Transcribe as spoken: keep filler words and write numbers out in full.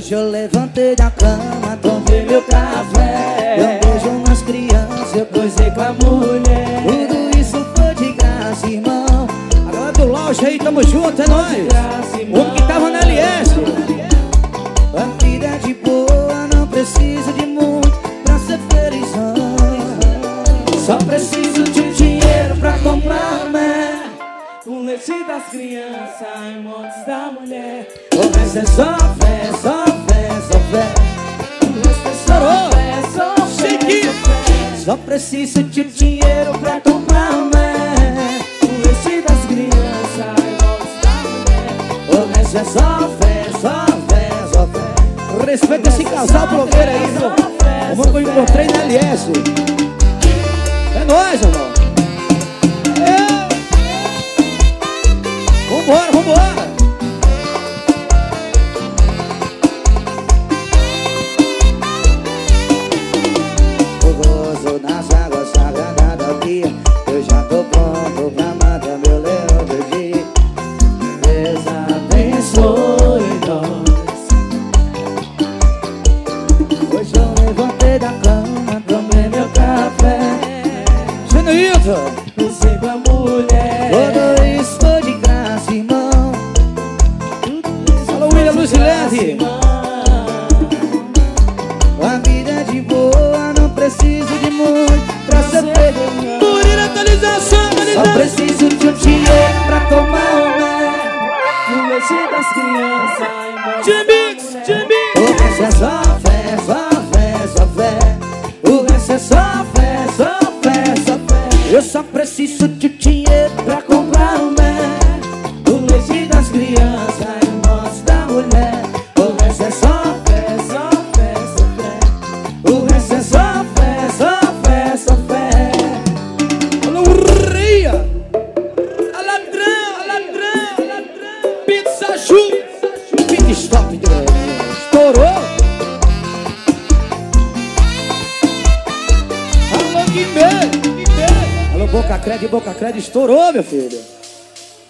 Hoje eu levantei da cama, tomei meu café, eu beijo nas crianças, eu coisei com a mulher. Tudo isso foi de graça, irmão. A galera do lounge aí, tamo junto, é nóis. O homem que tava na L S. A vida é de boa, não preciso de muito pra ser felizão. Só preciso de um dinheiro pra comprar mel, o leite das crianças e montes da mulher. O resto é só fé, só fé, só fé. O resto é só fé, só fé, só fé. Só preciso de um dinheiro pra comprar mel, o leite das crianças e montes da mulher. o resto é só fé, só fé, só fé. Respeita esse casal blogueiro aí, viu? O homem que eu encontrei na L S. É nóis, irmão. É. Vambora, vambora. O gozo nas águas sagradas da guia, eu já tô pronto pra matar meu leão do dia. Deus abençoe nós. Hoje eu levantei da cama, tomei meu café, Genuíno. Pensei com a mulher. tudo isso foi de graça, irmão. Fala, William Luzilene. A vida é de boa, não preciso de muito pra ser feliz. Murilo, atualização, Só atualização. preciso de um dinheiro pra tomar um mel, O leite das crianças e montes Jimix, da mulher. Jimix. o resto é só fé, só fé, só fé. O resto é só fé, só fé, só fé. Eu só preciso de um dinheiro pra comprar um mel, o leite das crianças e montes da mulher. O resto é só fé, só fé, só fé. O resto é só fé, só fé, só fé. Fala, Ria. A ladrão, a ladrão, a ladrão. Pizza Chu. Pit stop de Brasil. Estourou. Alô, Guimê, Guimê. Alô, Boca Crédito, Boca Crédito, estourou, meu filho.